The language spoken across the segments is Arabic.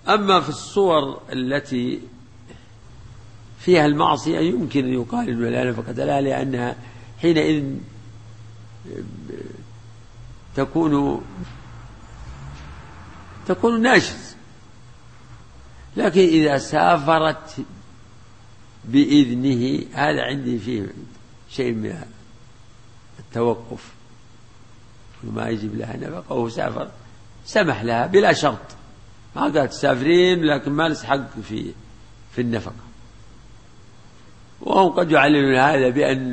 أما في الصور التي فيها المعصية يمكن أن يقال إنه لا نفقة لها، لأنها حينئذ تكون ناشز. لكن إذا سافرت بإذنه هذا عندي فيه شيء من التوقف، وما يجب لها نفقة وهو سافر سمح لها بلا شرط، ما قالت تسافرين لكن ما نسحق في النفقة. وهم قد يعللون هذا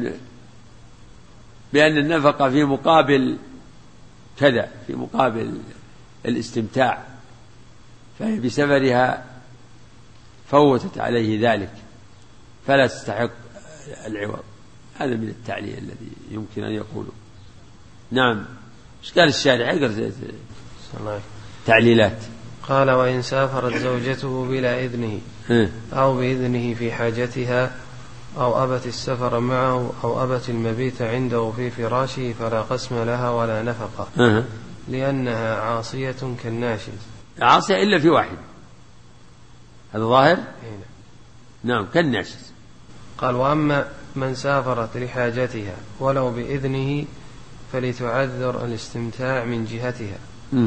بأن النفقة في مقابل كذا، في مقابل الاستمتاع، فهي بسفرها فوتت عليه ذلك فلا تستحق العوض. هذا من التعليل الذي يمكن أن يقوله. نعم. ايش قال الشارع؟ اقرأ تعليلات. قال: وإن سافرت زوجته بلا إذنه أو بإذنه في حاجتها أو أبت السفر معه أو أبت المبيت عنده في فراشه فلا قسم لها ولا نفقة، لأنها عاصية كالناشز. عاصية إلا في واحد، هذا ظاهر. نعم كالناشز. قال: وأما من سافرت لحاجتها ولو بإذنه فلتعذر الاستمتاع من جهتها.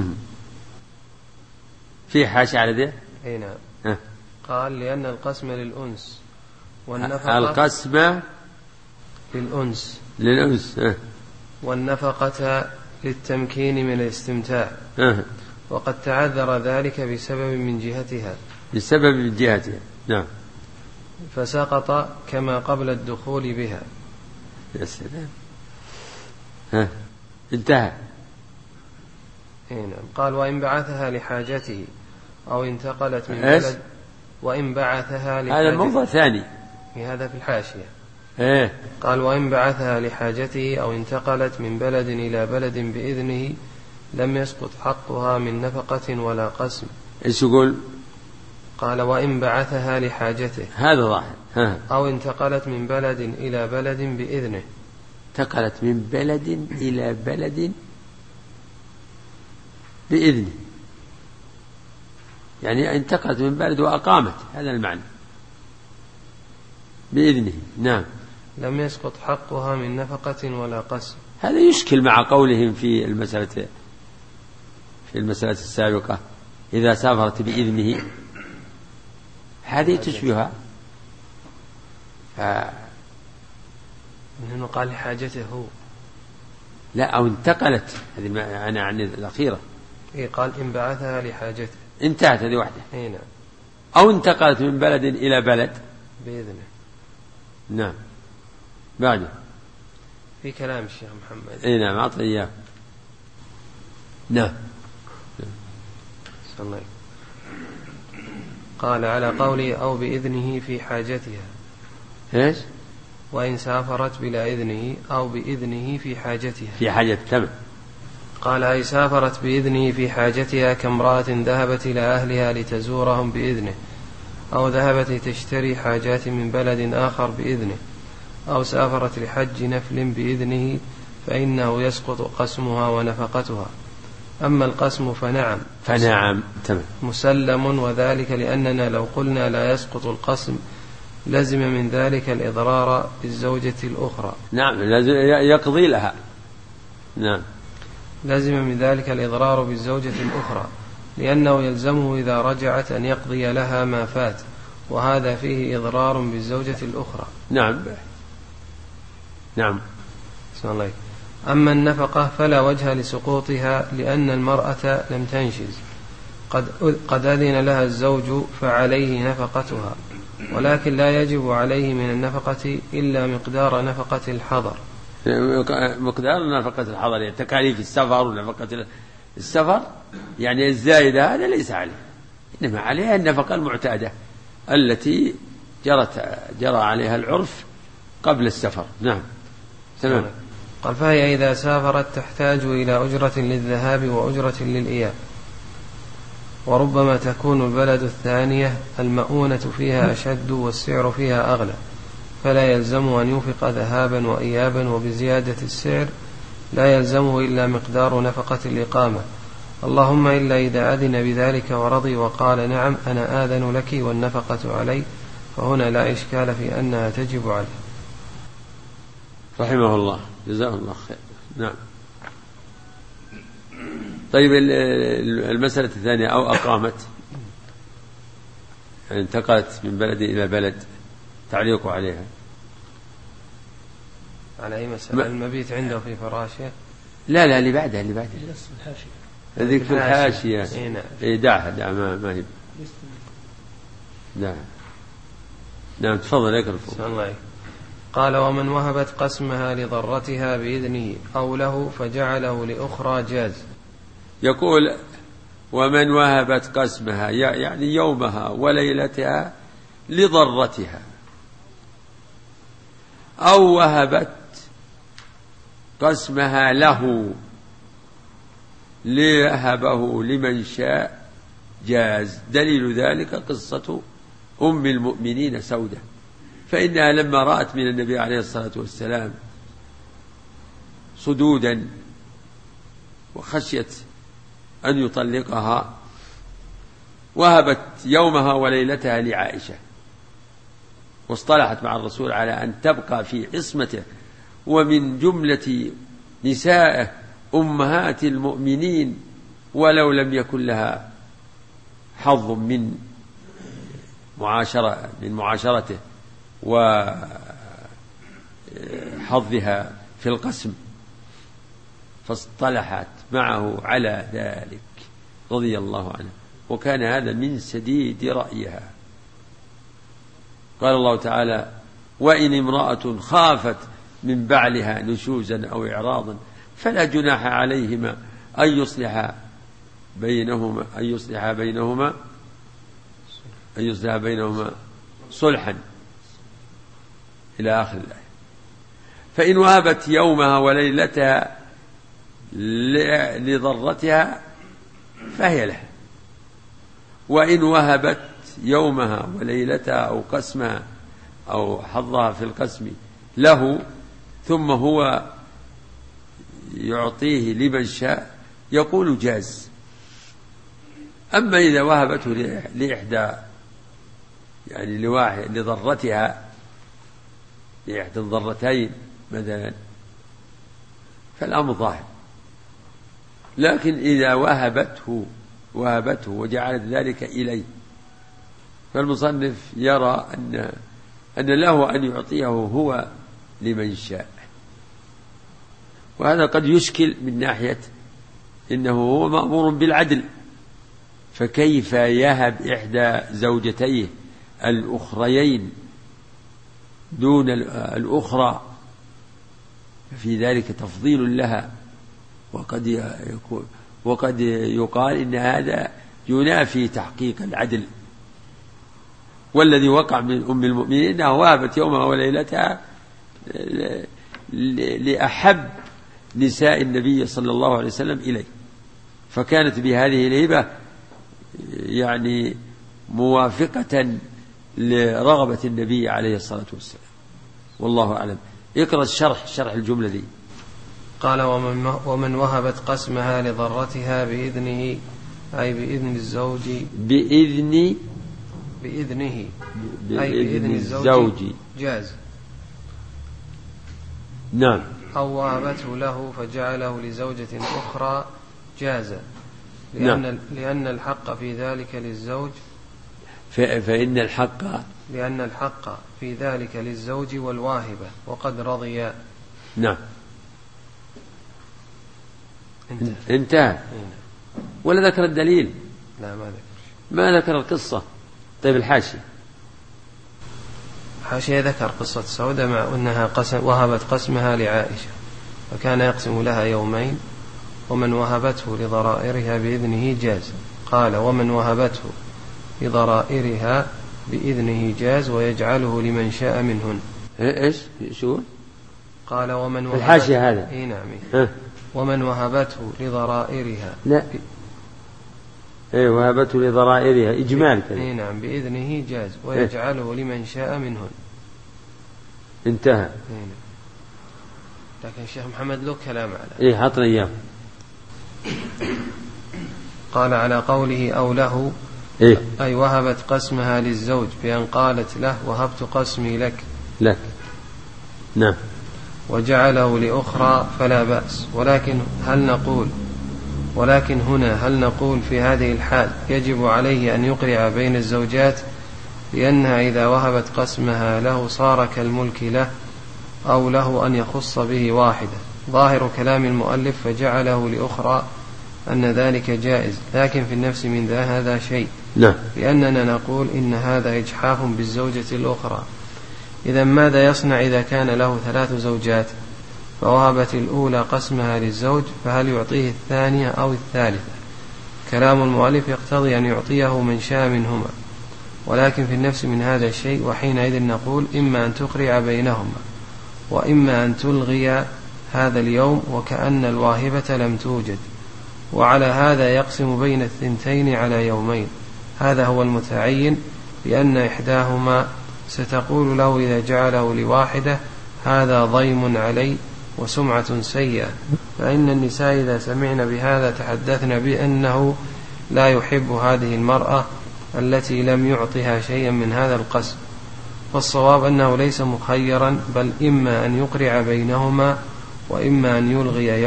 في حاشة على ذي. نعم. قال: لأن القسم للأنس والنفقة القسم للأنس والنفقة للتمكين من الاستمتاع، وقد تعذر ذلك بسبب من جهتها. نعم. فسقط كما قبل الدخول بها. يا سلام. انتهى. نعم. قال: وإن بعثها لحاجته أو انتقلت من بلد، وإن بعثها لحاجته، هذا موضوع ثاني، هذا في الحاشية. قال: وإن بعثها لحاجته أو انتقلت من بلد إلى بلد بإذنه لم يسقط حقها من نفقة ولا قسم. ايش يقول؟ قال: وإن بعثها لحاجته، هذا ظاهر. أو انتقلت من بلد إلى بلد بإذنه. انتقلت من بلد إلى بلد بإذنه، يعني انتقلت من بلد وأقامت، هذا المعنى بإذنه. نعم. لم يسقط حقها من نفقة ولا قسم. هذا يشكل مع قولهم في المسألة السابقة إذا سافرت بإذنه، هذه تشبهها. إنه قال لحاجته هو، لا، أو انتقلت، هذه أنا عن الأخيرة. قال: إن بعثها لحاجته، انتهت هذه واحدة. نعم. أو انتقلت من بلد إلى بلد بإذنه. نعم. بعده في كلام الشيخ محمد. نعم، أعطي إياه. نعم. قال: على قولي أو بإذنه في حاجتها. إيش؟ وإن سافرت بلا إذنه أو بإذنه في حاجتها. في حاجة تمام. قال: أي سافرت بإذنه في حاجتها كامرأة ذهبت إلى أهلها لتزورهم بإذنه، أو ذهبت لتشتري حاجات من بلد آخر بإذنه، أو سافرت لحج نفل بإذنه، فإنه يسقط قسمها ونفقتها. أما القسم فنعم تمام مسلم، وذلك لأننا لو قلنا لا يسقط القسم لزم من ذلك الإضرار بالزوجة الأخرى. نعم، يقضي لها. نعم. لزم من ذلك الإضرار بالزوجة الأخرى، لأنه يلزمه إذا رجعت أن يقضي لها ما فات، وهذا فيه إضرار بالزوجة الأخرى. نعم. بسم الله. أما النفقة فلا وجه لسقوطها، لأن المرأة لم تنشز، قد أذن لها الزوج فعليه نفقتها، ولكن لا يجب عليه من النفقة إلا مقدار نفقة الحضر. مقدار نفقة الحضر، يعني تكاليف السفر ونفقة السفر، يعني الزائدة هذا ليس عليه، إنما عليها النفقة المعتادة التي جرى عليها العرف قبل السفر. نعم. تمام. قال: فهي إذا سافرت تحتاج إلى أجرة للذهاب وأجرة للإياب، وربما تكون البلد الثانية المؤونة فيها أشد والسعر فيها أغلى، فلا يلزم أن ينفق ذهابا وإيابا، وبزيادة السعر لا يلزمه إلا مقدار نفقة الإقامة، اللهم إلا إذا أذن بذلك ورضي وقال نعم أنا آذن لك والنفقة علي، فهنا لا إشكال في أنها تجب عليه. رحمه الله، جزاه الله خير. نعم. طيب المسألة الثانية، أو أقامت، يعني انتقلت من بلد إلى بلد، تعليق عليها على أي مسألة؟ المبيت عنده في فراشه؟ لا اللي بعدها هذيك في الحاشية. دعها ما هي. نعم تفضل اقرأ. قال ومن وهبت قسمها لضرتها بإذنه أو له فجعله لأخرى جاز. يقول ومن وهبت قسمها يعني يومها وليلتها لضرتها، أو وهبت قسمها له ليهبه لمن شاء جاز. دليل ذلك قصة أم المؤمنين سودة، فإنها لما رأت من النبي عليه الصلاة والسلام صدودا وخشيت أن يطلقها، وهبت يومها وليلتها لعائشة، واصطلحت مع الرسول على أن تبقى في عصمته، ومن جملة نسائه أمهات المؤمنين، ولو لم يكن لها حظ من معاشرته وحظها في القسم، فاصطلحت معه على ذلك رضي الله عنه، وكان هذا من سديد رأيها. قال الله تعالى وإن امرأة خافت من بعلها نشوزا أو إعراضا فلا جناح عليهما أن يصلح بينهما صلحا إلى آخر الآية. فإن وهبت يومها وليلتها لضرتها فهي لها، وإن وهبت يومها وليلتها أو قسمها أو حظها في القسم له ثم هو يعطيه لمن شاء يقول جاز. أما إذا وهبته لإحدى يعني لضرتها لإحدى الضرتين مثلا فالأمر ظاهر، لكن إذا وهبته وجعلت ذلك إليه فالمصنف يرى أن له أن يعطيه هو لمن شاء، وهذا قد يشكل من ناحية إنه هو مأمور بالعدل، فكيف يهب إحدى زوجتيه الأخريين دون الأخرى؟ في ذلك تفضيل لها، وقد يقال إن هذا ينافي تحقيق العدل. والذي وقع من أم المؤمنين أنها وهبت يومها وليلتها لأحب نساء النبي صلى الله عليه وسلم إليه، فكانت بهذه الهبة يعني موافقة لرغبة النبي عليه الصلاة والسلام، والله أعلم. اقرأ شرح الجملة دي. قال ومن وهبت قسمها لضرتها بإذنه أي بإذن الزوج بإذنه أي بإذن الزوج جاز. نعم. أو وهبته له فجعله لزوجة أخرى جاز، لأن الحق في ذلك للزوج لأن الحق في ذلك للزوج والواهبة وقد رضيا. نعم. انتهى. ولا ذكر الدليل؟ لا ما ذكر القصة. طيب الحاشية ذكر قصة سودة مع أنها وهبت قسمها لعائشة فكان يقسم لها يومين، ومن وهبته لضرائرها بإذنه جاز. قال ومن وهبته لضرائرها بإذنه جاز ويجعله لمن شاء منهن. إيش شو قال ومن وهبته الحاشية هذا نعم. ومن وهبته لضرائرها لا وهبته لضرائرها إجمال كذا نعم بإذنه جاز ويجعله لمن شاء منهن. انتهى. لكن الشيخ محمد له كلام على حطنا إياه. قال على قوله أو له إيه؟ أي وهبت قسمها للزوج بأن قالت له وهبت قسمي لك نعم. وجعله لأخرى فلا بأس، ولكن هنا هل نقول في هذه الحال يجب عليه أن يقرع بين الزوجات لأنها إذا وهبت قسمها له صار كالملك له، أو له أن يخص به واحدة؟ ظاهر كلام المؤلف فجعله لأخرى أن ذلك جائز، لكن في النفس من هذا شيء، لأننا نقول إن هذا إجحاف بالزوجة الأخرى. إذا ماذا يصنع إذا كان له 3 زوجات فوهبت الأولى قسمها للزوج، فهل يعطيه الثانية أو الثالثة؟ كلام المؤلف يقتضي أن يعطيه من شاء منهما، ولكن في النفس من هذا الشيء، وحينئذ نقول إما أن تقرع بينهما وإما أن تلغي هذا اليوم وكأن الواهبة لم توجد، وعلى هذا يقسم بين الثنتين على يومين. هذا هو المتعين، لأن إحداهما ستقول له إذا جعله لواحدة هذا ضيم علي وسمعة سيئة، فإن النساء إذا سمعن بهذا تحدثن بأنه لا يحب هذه المرأة التي لم يعطها شيئا من هذا القسم. فالصواب أنه ليس مخيرا، بل إما أن يقرع بينهما وإما أن يلغي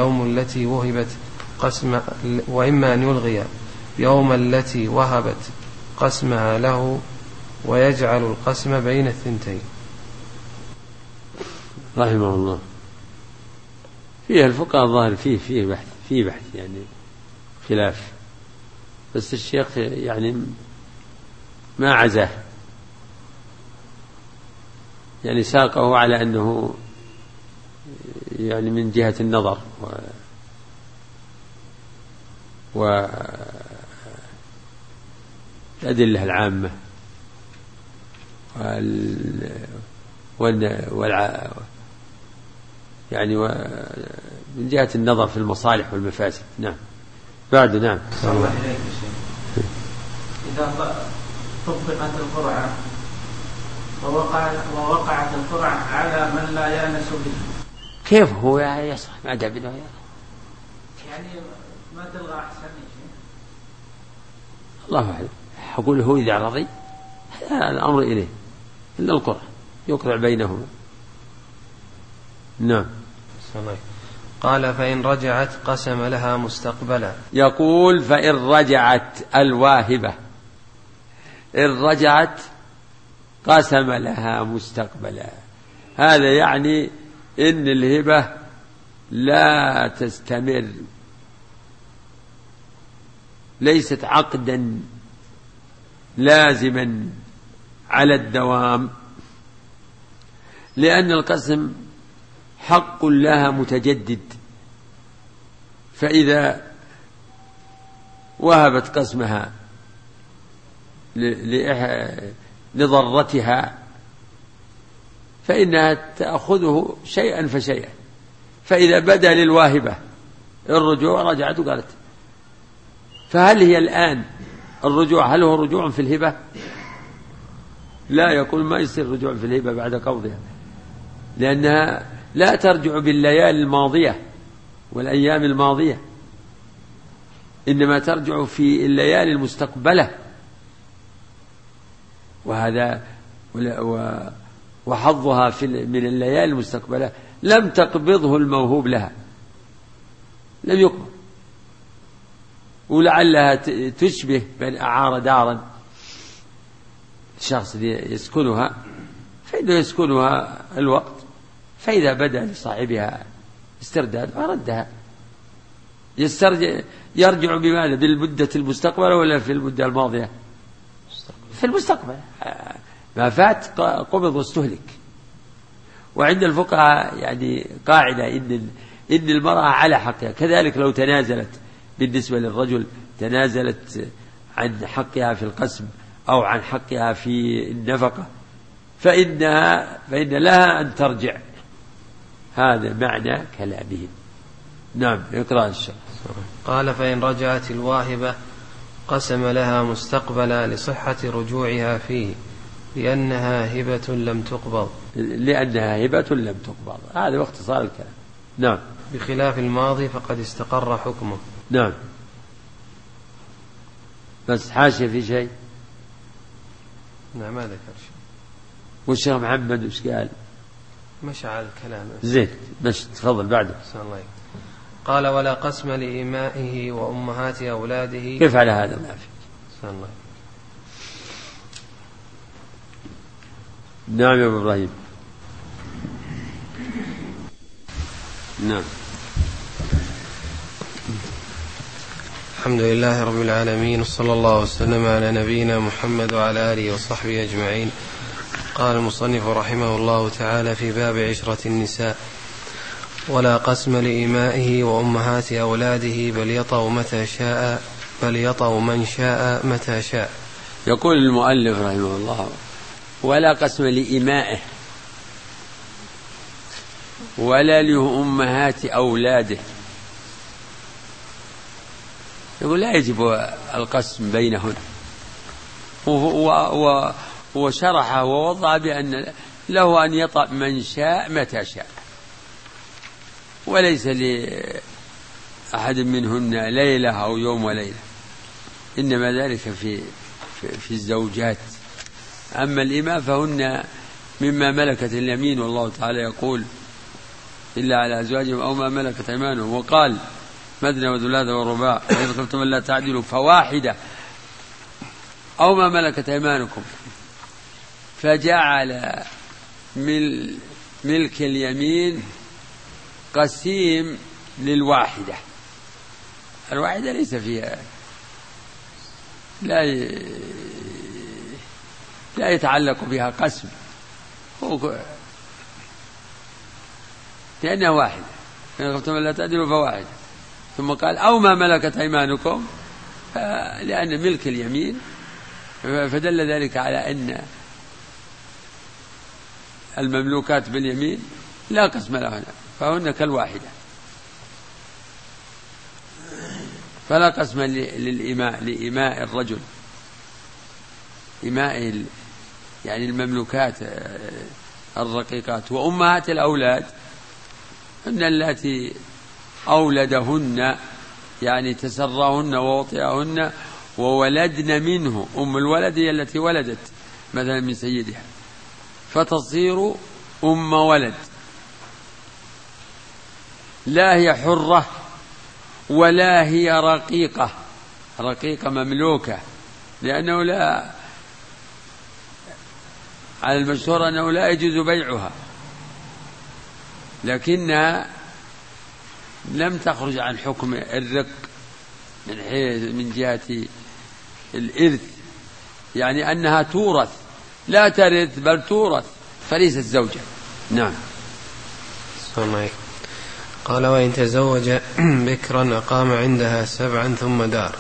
يوم التي وهبت قسمها له ويجعل القسم بين الثنتين. رحمه الله. فيها الفقهاء الظاهر فيه بحث يعني خلاف، بس الشيخ يعني ما عزاه، يعني ساقه على أنه يعني من جهة النظر والأدلة العامة يعني من جهة النظر في المصالح والمفاسد. نعم. بعد. نعم. إذا طبقت القرعة ووقعت القرعة على من لا يأنس به، كيف هو يصح ما دام بدون يعني ما تلغى أحسن شيء؟ الله أعلم. أقول هو إذا رضي هذا الأمر إليه، إلا القرعة يقرع بينهما. نعم. قال فإن رجعت قسم لها مستقبلا. يقول فإن رجعت الواهبة، إن رجعت قسم لها مستقبلا، هذا يعني إن الهبة لا تستمر، ليست عقدا لازما على الدوام، لأن القسم حق لها متجدد، فإذا وهبت قسمها لضرتها فإنها تأخذه شيئا فشيئا، فإذا بدا للواهبة الرجوع رجعت وقالت، فهل هي الآن الرجوع هل هو رجوع في الهبة؟ لا، يقول ما يصير رجوع في الهبة بعد قبضها، لأنها لا ترجع بالليالي الماضية والأيام الماضية، إنما ترجع في الليالي المستقبلة، وهذا وحظها من الليالي المستقبلة لم تقبضه الموهوب لها، لم يقبض، ولعلها تشبه بين أعار دارا، الشخص يسكنها فإنه يسكنها الوقت، فإذا بدأ لصاحبها استرداد فردها. يرجع بماذا؟ بالمدة المستقبلة ولا في المدة الماضية؟ في المستقبل، ما فات قبض واستهلك. وعند الفقهاء يعني قاعدة إن المرأة على حقها، كذلك لو تنازلت بالنسبة للرجل، تنازلت عن حقها في القسم أو عن حقها في النفقة، فإن لها أن ترجع. هذا معنى كلامهم. نعم. اقرأ الشيخ. قال فإن رجعت الواهبة قسم لها مستقبلا لصحة رجوعها فيه، لأنها هبة لم تقبض. هذا باختصار الكلام. نعم. بخلاف الماضي فقد استقر حكمه. نعم. بس حاشية في شيء؟ نعم ما ذكر شيء. والشيخ محمد وش قال؟ مشى على الكلام. زين مش تفضل بعده. قال ولا قسم لإمائه وأمهات أولاده. كيف على هذا ما في؟ الله. نعم يا أبو إبراهيم. نعم. الحمد لله رب العالمين، وصلى الله وسلم على نبينا محمد وعلى آله وصحبه أجمعين. قال المصنف رحمه الله تعالى في باب عشرة النساء: ولا قسم لإمائه وأمهات أولاده بل يطأ من شاء متى شاء. يقول المؤلف رحمه الله: ولا قسم لإمائه ولا لأمهات أولاده. يقول لا يجب القسم بينهن، وشرح ووضع بأن له أن يطأ من شاء متى شاء، وليس لأحد منهن ليلة أو يوم وليلة، إنما ذلك في الزوجات. أما الإماء فهن مما ملكت اليمين، والله تعالى يقول: إلا على أزواجهم أو ما ملكت أيمانهم. وقال: مثنى وثلاث ورباع، فإن خفتم ألا تعدلوا فواحدة أو ما ملكت أيمانكم. فجعل ملك اليمين قسيم للواحدة. الواحدة ليس فيها لا يتعلق بها قسم، لأنها واحدة. فإن خفتم ألا تعدلوا فواحدة. ثم قال: أو ما ملكت أيمانكم، لأن ملك اليمين، فدل ذلك على أن المملوكات باليمين لا قسم لهن، فهن كالواحدة. فلا قسم لإماء الرجل، إماء يعني المملوكات الرقيقات. وأمهات الأولاد هن التي أولدهن، يعني تسرهن ووطئهن وولدن منه. أم الولد هي التي ولدت مثلا من سيدها، فتصير أم ولد، لا هي حرة ولا هي رقيقة مملوكة، لأنه لا، على المشهور أنه لا يجوز بيعها، لكنها لم تخرج عن حكم الرق من جهة الإرث، يعني أنها تورث، لا ترث بل تورث، فليست زوجة. نعم. قال: وإن تزوج بكرا أقام عندها 7 ثم دار.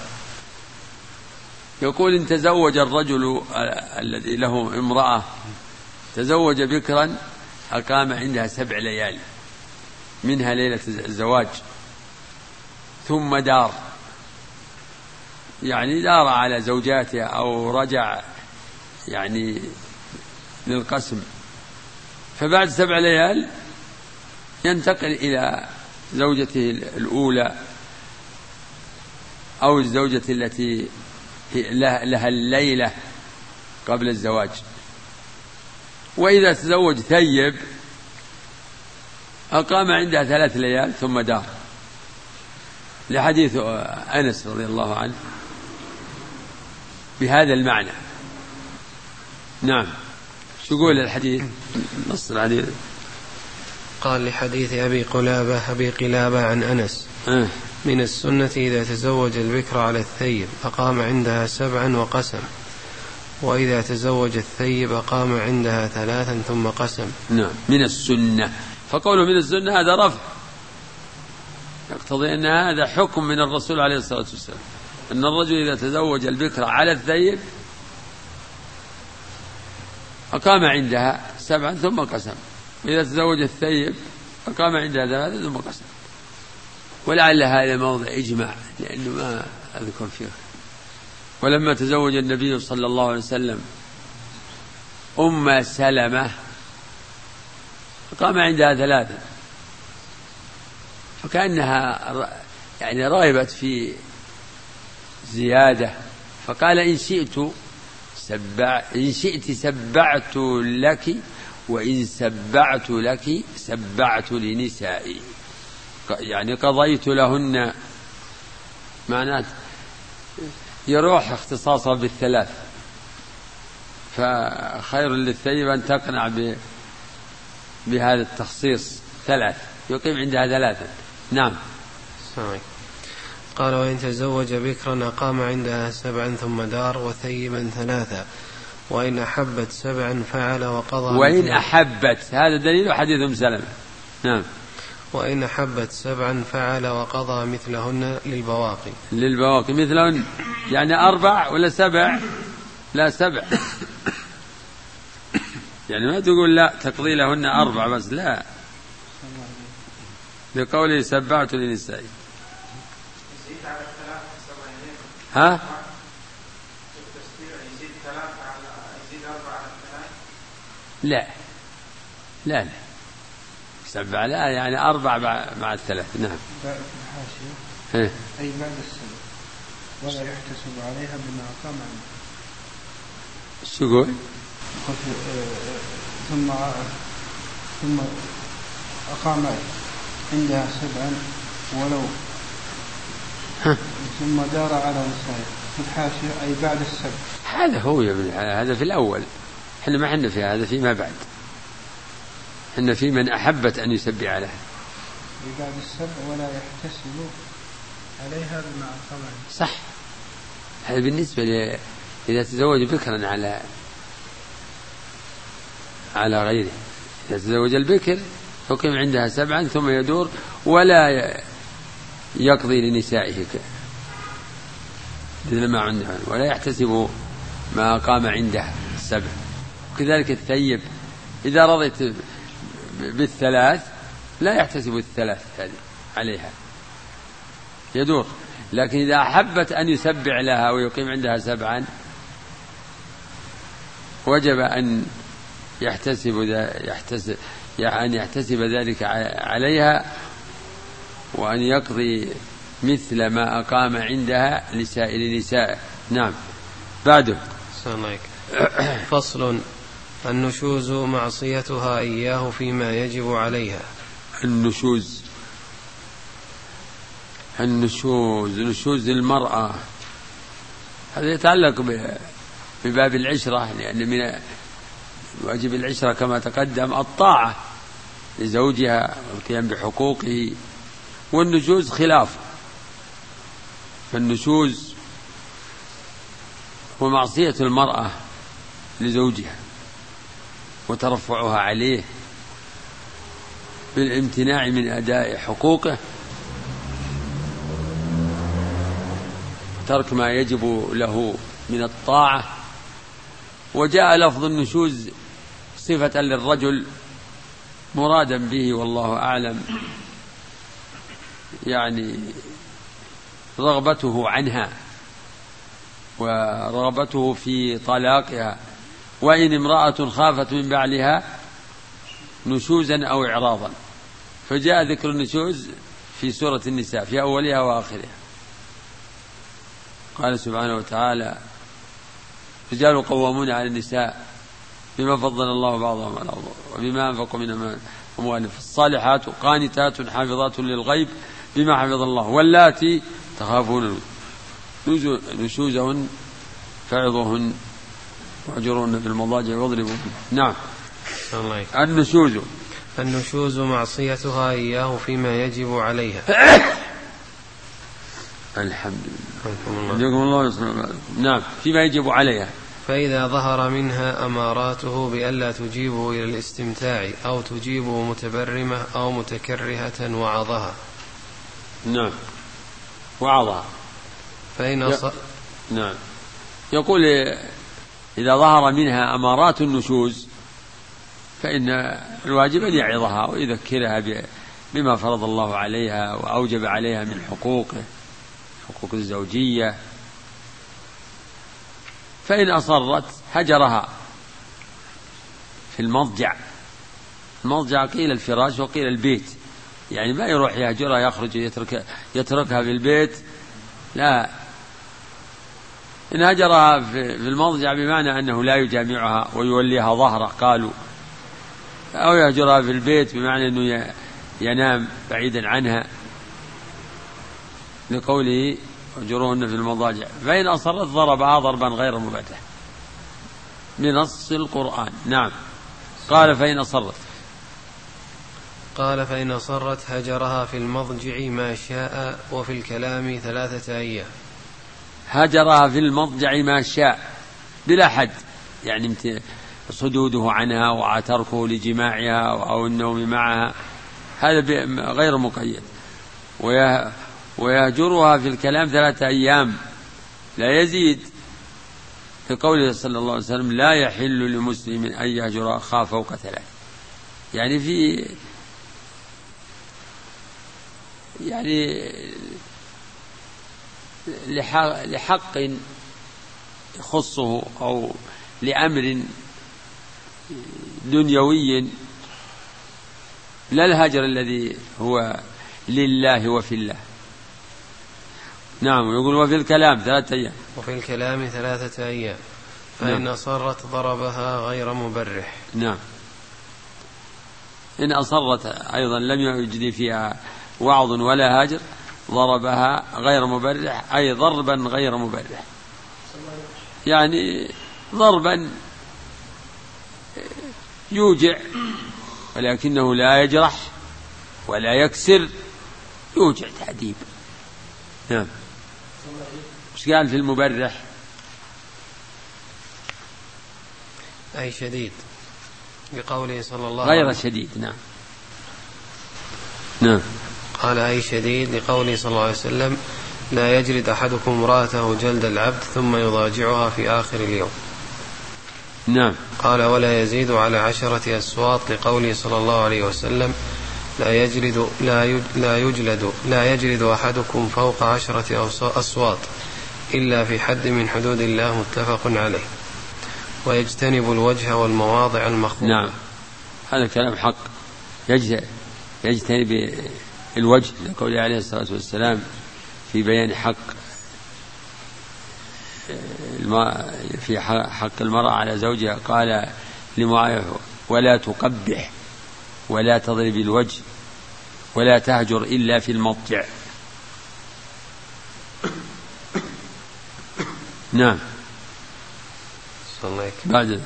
يقول: إن تزوج الرجل الذي له امرأة، تزوج بكرا أقام عندها 7 ليالي، منها ليلة الزواج، ثم دار، يعني دار على زوجاته أو رجع يعني للقسم. فبعد 7 ليال ينتقل إلى زوجته الأولى أو الزوجة التي لها الليلة قبل الزواج. وإذا تزوج ثيب أقام عندها 3 ليال ثم دار، لحديث أنس رضي الله عنه بهذا المعنى. نعم. شو يقول الحديث؟ نص الحديث. قال: لحديث أبي قلابة عن أنس: من السنة إذا تزوج البكر على الثيب أقام عندها 7 وقسم، وإذا تزوج الثيب أقام عندها 3 ثم قسم. نعم، من السنة. فقوله من السنة هذا رفع، يقتضي أن هذا حكم من الرسول عليه الصلاة والسلام، أن الرجل إذا تزوج البكر على الثيب أقام عندها 7 ثم قسم، وإذا تزوج الثيب أقام عندها 3 ثم قسم. ولعل هذا موضع إجماع، لأنه ما أذكر فيه. ولما تزوج النبي صلى الله عليه وسلم أم سلمة أقام عندها 3، فكأنها يعني راغبت في زيادة، فقال إن شئت سبعت لك، وإن سبعت لك سبعت لنسائي، يعني قضيت لهن، معناه يروح اختصاصها بالثلاث، فخير للثيب أن تقنع بهذا التخصيص، ثلاث يقيم عندها ثلاثة. نعم. قال وإن تزوج بكرا أقام عندها 7 ثم دار، وثيبا 3، وإن أحبت 7 فعل وقضى. وإن أحبت، هذا دليل حديث أم سلمة. نعم. وإن أحبت 7 فعل وقضى مثلهن للبواقي. مثلهن يعني 4 ولا 7؟ لا 7. يعني ما تقول لا تقضي لهن 4 بس، لا، بقوله سبعت لنسائي. ها؟ لا 7 لا، يعني 4 مع 3. نعم. أي بعد السنة ولا يحتسب عليها بما أقام عنه. شو يقول؟ ثم أقام عندها 7 ولو ثم دار على نسائه في الحاشية أي بعد السبع. هذا هو يا ابن، هذا في الأول، احنا ما حنا في هذا، فيما بعد حنا في من أحبت أن يسبع لها بعد السبع ولا يحتسب عليها بما أقام عنه. صح. هذا بالنسبة إذا تزوج بكرا على غيره. إذا تزوج البكر حكم عندها 7 ثم يدور ولا يقضي لنسائه مثل ما عندها، ولا يحتسب ما قام عندها 7. كذلك الثيب إذا رضيت بالثلاث لا يحتسب الثلاث هذه عليها، يدور. لكن إذا أحبت أن يسبع لها ويقيم عندها 7 وجب أن يحتسب ذلك عليها، وأن يقضي مثل ما أقام عندها لسائر نساء. نعم. بعده. فصل. النشوز معصيتها إياه فيما يجب عليها. نشوز المرأة هذا يتعلق بباب العشرة، لأن من واجب العشرة كما تقدم الطاعة لزوجها والقيام بحقوقه، والنشوز خلاف. فالنشوز هو معصية المرأة لزوجها وترفعها عليه بالامتناع من أداء حقوقه، ترك ما يجب له من الطاعة. وجاء لفظ النشوز صفة للرجل مرادا به والله أعلم يعني رغبته عنها ورغبته في طلاقها، وإن امرأة خافت من بعلها نشوزا أو إعراضا. فجاء ذكر النشوز في سورة النساء في أولها وآخرها. قال سبحانه وتعالى: رجال قوامون على النساء بما فضل الله بعضهم على بعض وبما أنفقوا من أموالهم، فالصالحات قانتات حافظات للغيب بما حفظ الله، واللاتي تخافون نشوزهن فعظوهن واهجروهن في المضاجع واضربوهن. نعم. النشوز معصيتها إياه فيما يجب عليها. الحمد لله. نعم. فيما يجب عليها. فإذا ظهر منها أماراته بألا تجيبه إلى الاستمتاع أو تجيبه متبرمة أو متكرهة وعظها. نعم. وعظها. نعم. يقول إذا ظهر منها أمارات النشوز فإن الواجب أن يعظها ويذكرها بما فرض الله عليها وأوجب عليها من حقوقه، حقوق الزوجية. فإن أصرت هجرها في المضجع قيل الفراش وقيل البيت، يعني ما يروح يهجرها يخرج يتركها في البيت، لا، إن هجرها في المضجع بمعنى أنه لا يجامعها ويوليها ظهره قالوا، أو يهجرها في البيت بمعنى أنه ينام بعيدا عنها لقوله اهجروهن في المضاجع. فإن أصرت ضربها ضربا غير مبرح بنص القرآن. نعم. قال فإن أصرت، قال فإن أصرت هجرها في المضجع ما شاء وفي الكلام 3 أيام. هجرها في المضجع ما شاء بلا حد، يعني صدوده عنها وتركه لجماعها أو النوم معها، هذا غير مقيد. ويهجرها في الكلام 3 أيام لا يزيد، في قوله صلى الله عليه وسلم لا يحل لمسلم أن يهجر أخاه فوق 3، يعني لحق يخصه أو لأمر دنيوي، لا الهجر الذي هو لله وفي الله. نعم. يقول وفي الكلام 3 أيام. وفي الكلام 3 أيام. فإن أصرت ضربها غير مبرح. نعم. إن أصرت أيضا لم يجري فيها وعظ ولا هاجر ضربها غير مبرح، أي ضربا غير مبرح، يعني ضربا يوجع ولكنه لا يجرح ولا يكسر، يوجع تأديب. نعم. مش قال في المبرح؟ أي شديد، بقوله صلى الله عليه وسلم غير شديد. نعم. نعم. قال أي شديد لقوله صلى الله عليه وسلم لا يجلد أحدكم امرأته جلد العبد ثم يضاجعها في آخر اليوم. نعم. قال ولا يزيد على 10 أصوات لقوله صلى الله عليه وسلم لا يجلد أحدكم فوق 10 أصوات إلا في حد من حدود الله، متفق عليه. ويجتنب الوجه والمواضع المخطوبة. نعم. هذا كلام حق. يجتنب الوجه لقول عليه الصلاة والسلام في بيان حق المرأة على زوجها، قال لمعاوية ولا تقبح ولا تضرب الوجه ولا تهجر إلا في المضجع. نعم. بعد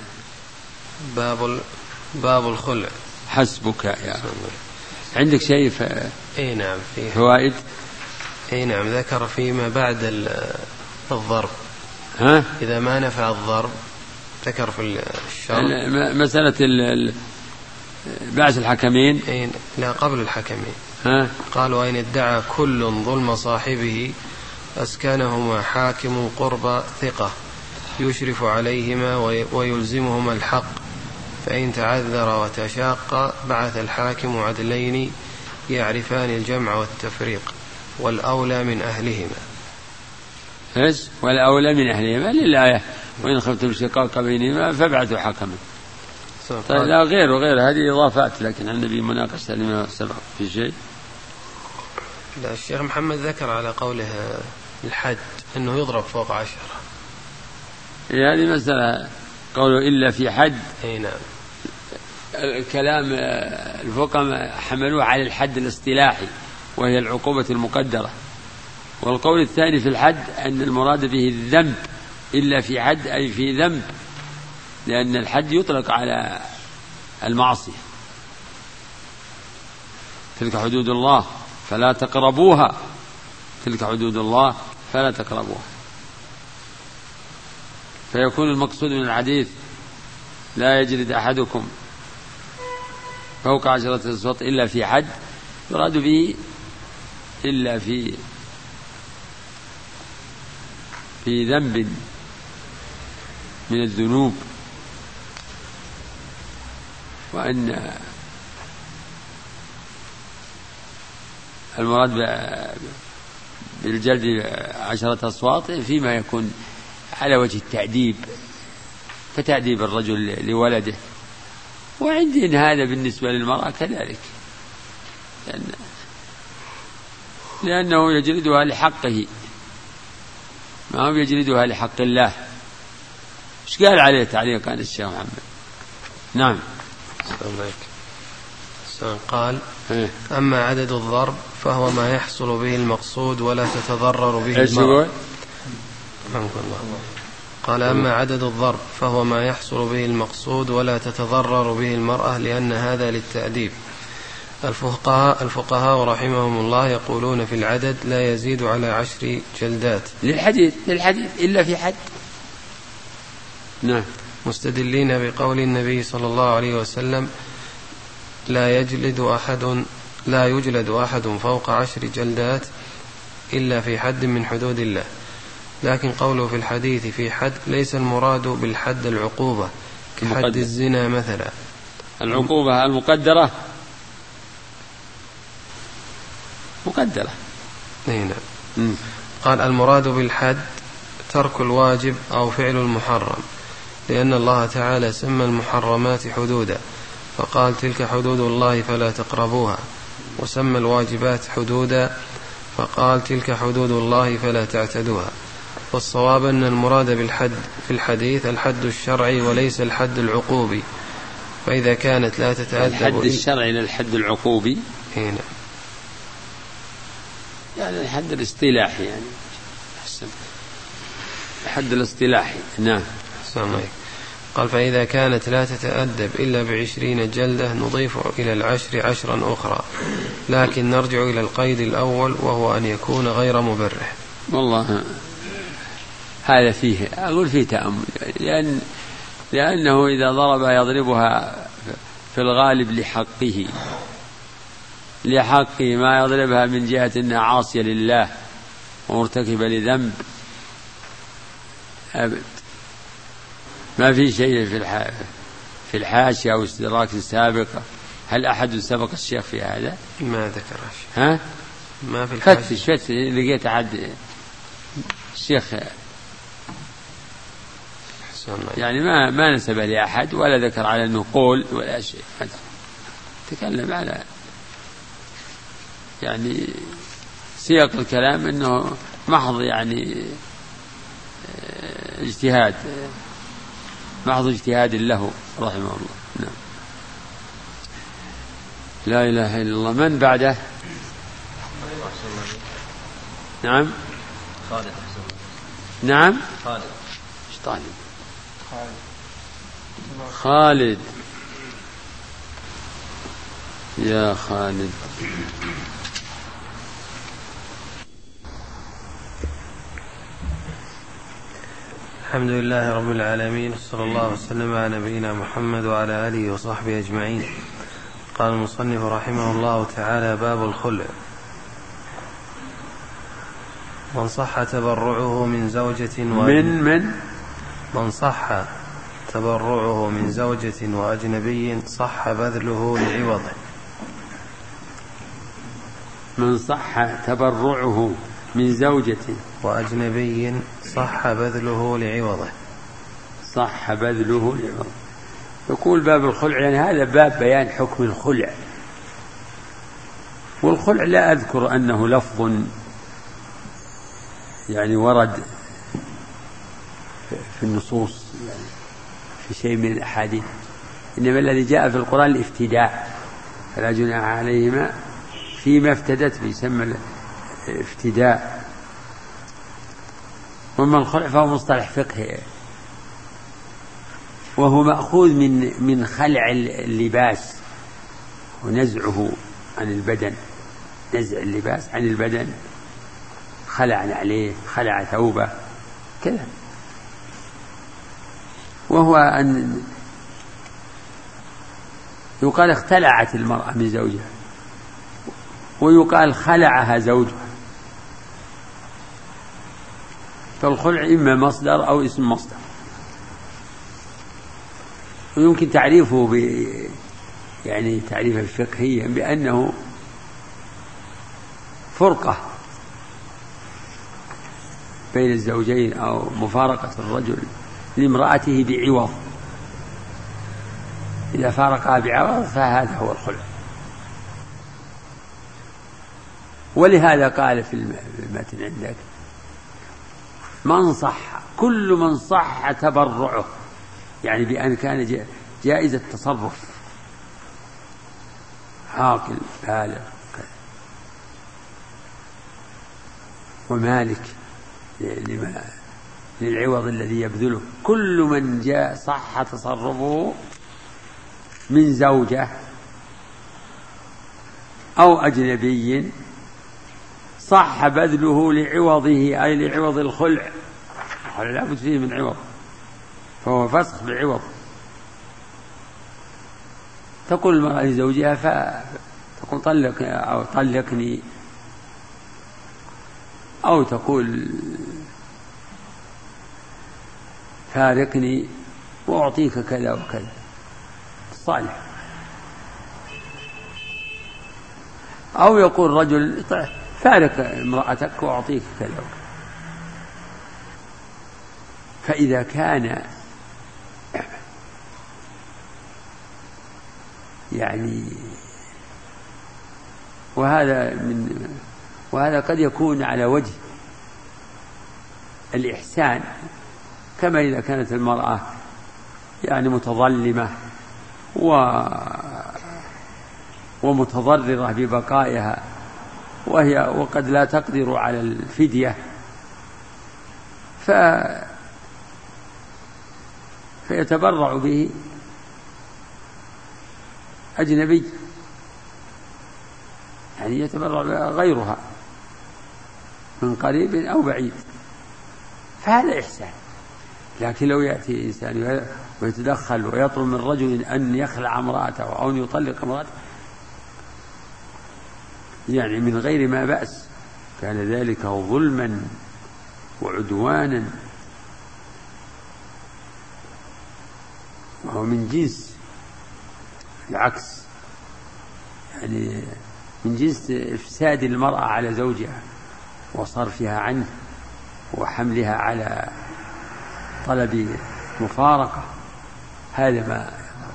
باب الخلع. حسبك يا عندك شيء اي نعم فيه فوائد. اي نعم ذكر فيما بعد الضرب. ها؟ إذا ما نفع الضرب ذكر في الشرع مسألة بعث الحكمين. لا قبل الحكمين. ها؟ قالوا إن ادعى كل ظلم صاحبه أسكنهما حاكم قرب ثقة يشرف عليهما ويلزمهما الحق، فإن تعذر وتشاق بعث الحاكم عدلين يعرفان الجمع والتفريق والأولى من أهلهما. والأولى من أهلهما للآية وإن خفتم شقاق بينهما فابعثوا حكما. طيب لا غير هذه إضافات، لكن عن النبي مناقشة لما سبق في شيء. لا الشيخ محمد ذكر على قوله الحد أنه يضرب فوق 10. هذه مسألة قوله إلا في حد. أي نعم. الكلام الفقهاء حملوه على الحد الاصطلاحي وهي العقوبة المقدرة، والقول الثاني في الحد أن المراد به الذنب، إلا في حد أي في ذنب، لأن الحد يطلق على المعصية. تلك حدود الله فلا تقربوها، تلك حدود الله فلا تقربوها. فيكون المقصود من الحديث لا يجلد أحدكم فوق 10 أصوات إلا في حد، يراد به إلا في ذنب من الذنوب، وأن المراد بالجلد 10 أصوات فيما يكون على وجه التأديب كتأديب الرجل لولده، وعندي هذا بالنسبة للمرأة كذلك، لأنه يجلدها لحقه ما هو يجلدها لحق الله. ايش قال عليه تعليق عن الشيخ محمد؟ نعم. قال أما عدد الضرب فهو ما يحصل به المقصود ولا تتضرر به المرأة. قال أما عدد الضرب فهو ما يحصل به المقصود ولا تتضرر به المرأة لأن هذا للتأديب. الفقهاء رحمهم الله يقولون في العدد لا يزيد على 10 جلدات للحديث إلا في حد. نعم. مستدلين بقول النبي صلى الله عليه وسلم لا يجلد أحد فوق 10 جلدات إلا في حد من حدود الله. لكن قوله في الحديث في حد ليس المراد بالحد العقوبة كحد الزنا مثلا. العقوبة المقدرة مقدرة. نعم. قال المراد بالحد ترك الواجب أو فعل المحرم، لأن الله تعالى سمى المحرمات حدودا فقال تلك حدود الله فلا تقربوها، وسمى الواجبات حدودا فقال تلك حدود الله فلا تعتدوها. والصواب أن المراد بالحد في الحديث الحد الشرعي وليس الحد العقوبي. فإذا كانت لا تتأدب الحد الشرعي للحد العقوبي هنا يعني الحد الاصطلاحي، يعني الحد الاصطلاحي. نعم. قال فإذا كانت لا تتأدب إلا ب20 جلدة نضيف إلى 10 10 أخرى، لكن نرجع إلى القيد الأول وهو أن يكون غير مبرح. والله هذا فيه أقول فيه تأمل، لأنه إذا ضرب يضربها في الغالب لحقه ما يضربها من جهة أنها عاصية لله ومرتكبة لذنب أبد. ما في شيء في الحاشية أو استدراك السابقة. هل أحد سبق الشيخ في هذا؟ ما ذكر ها؟ ما في الحاشية. فتش لقيت أحد الشيخ يعني ما نسب لأحد ولا ذكر على أنه قول ولا شيء. تكلم على يعني سياق الكلام أنه محض يعني محض اجتهاد له رحمه الله. نعم. لا إله إلا الله. من بعده؟ نعم. نعم. خالد يا خالد. الحمد لله رب العالمين، صلى الله وسلم على نبينا محمد وعلى آله وصحبه أجمعين. قال المصنف رحمه الله تعالى: باب الخلع. من صح تبرعه من زوجة من صح تبرعه من زوجة وأجنبي صح بذله لعوضه. من صح تبرعه من زوجة وأجنبي صح بذله لعوضه. صح بذله لعوضه. يقول باب الخلع، يعني هذا باب بيان حكم الخلع. والخلع لا أذكر أنه لفظ يعني ورد في النصوص يعني في شيء من الأحاديث، إنما الذي جاء في القرآن الافتداء، فلا جناح عليهما فيما افتدت به، يسمى الافتداء. وما الخلع فهو مصطلح فقهي، وهو مأخوذ من خلع اللباس ونزعه عن البدن، نزع اللباس عن البدن، خلع عليه، خلع ثوبه كذا. وهو أن يقال اختلعت المرأة من زوجها، ويقال خلعها زوجها. فالخلع إما مصدر أو اسم مصدر، ويمكن تعريفه يعني تعريفا فقهيا بأنه فرقة بين الزوجين أو مفارقة الرجل لامرأته بعوض. إذا فارقها بعوض فهذا هو الخلع. ولهذا قال في المتن عندك من صح، كل من صح تبرعه، يعني بأن كان جائز التصرف، عاقل بالغ ومالك للعوض الذي يبذله، كل من جاء صح تصرفه من زوجة أو أجنبي صح بذله لعوضه، أي لعوض الخلع، لا بد فيه من عوض، فهو فسخ بعوض. تقول المرأة لزوجها فتقول طلق أو طلقني، أو تقول فارقني وأعطيك كذا وكذا، صالح. أو يقول رجل فارق امرأتك وأعطيك كذا وكذا. فإذا كان يعني وهذا قد يكون على وجه الإحسان، كما إذا كانت المرأة يعني متظلمة ومتضررة ببقائها وقد لا تقدر على الفدية، فيتبرع به أجنبي، يعني يتبرع غيرها من قريب أو بعيد، فهذا إحسان. لكن لو يأتي إنسان ويتدخل ويطلب من رجل أن يخلع امرأته أو أن يطلق امرأته يعني من غير ما بأس، كان ذلك ظلما وعدوانا، وهو من جنس العكس، يعني من جنس إفساد المرأة على زوجها وصرفها عنه وحملها على طلب مفارقة. هذا ما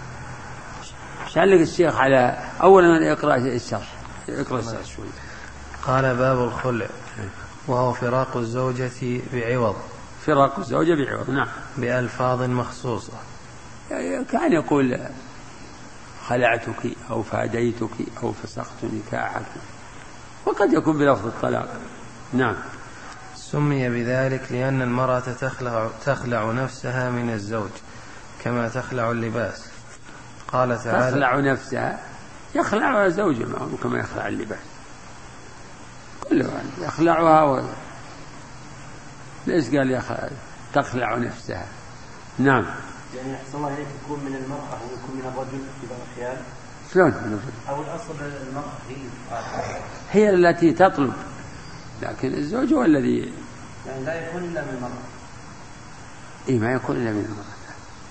شعلق الشيخ على أولا يقرأ الشرح، شوي. قال باب الخلع، وهو فراق الزوجة بعوض. فراق الزوجة بعوض، نعم، بألفاظ مخصوصة، كان يقول خلعتك أو فاديتك أو فسخت نكاحك، وقد يكون بلفظ الطلاق. نعم. سمي بذلك لأن المرأة تخلع نفسها من الزوج كما تخلع اللباس. قال تعالى تخلع نفسها، يخلعها زوجها كما يخلع اللباس، كله يخلعها ليش قال تخلع نفسها؟ نعم. يعني أحسن الله إليك يكون من المرأة ويكون من الرجل في بعض الأحيان. شلون من الرجل؟ أو الأصل المرأة هي التي تطلب، لكن الزوج هو الذي يعني لا يكون إلا من المرأة. إيه، ما يكون إلا من المرأة،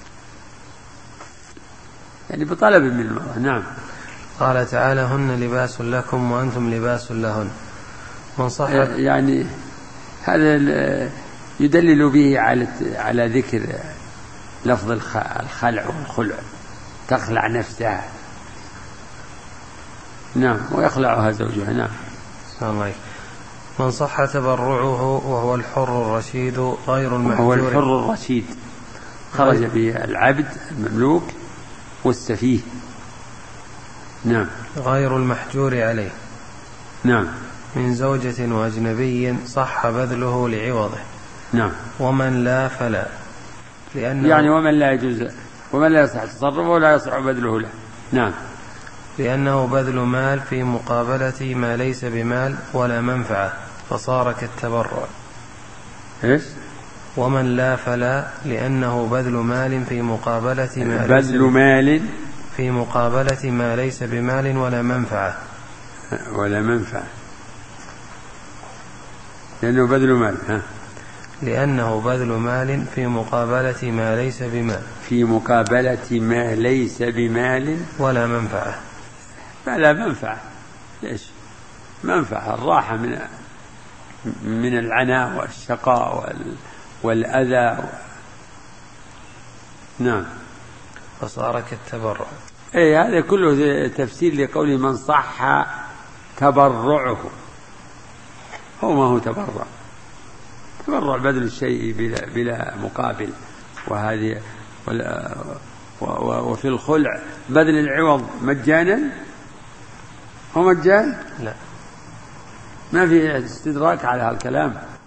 يعني بطلب من المرأة. نعم. قال تعالى هن لباس لكم وأنتم لباس لهن. من صح يعني هذا يدلل به على ذكر لفظ الخلع والخلع، تخلع نفسها، نعم، ويخلعها زوجها. نعم. الله. من صح تبرعه وهو الحر الرشيد غير المحجور. هو الحر الرشيد، خرج به العبد المملوك والسفيه. نعم. غير المحجور عليه. نعم. من زوجة وأجنبي صح بذله لعوضه. نعم. ومن لا فلا، يعني ومن لا يجوز، ومن لا يصح تصرفه ولا يصح بذله له. نعم. لأنه بذل مال في مقابلة ما ليس بمال ولا منفعة، فصار كالتبرع. إيش؟ ومن لا فلا، لأنه بذل مال في مقابلة ما ليس بمال ولا منفعة. لأنه بذل مال. لأنه بذل مال في مقابلة ما ليس بمال. في مقابلة ما ليس بمال ولا منفعة. فلا منفعة. ليش؟ منفعة الراحة من العناء والشقاء والأذى. نعم. فصار كالتبرع. أي هذا كله تفسير لقول من صح تبرعه، هو ما هو تبرع، تبرع بذل الشيء بلا مقابل. وهذه وفي الخلع بذل العوض مجانا، هو مجان؟ لا، ما في استدراك على هالكلام.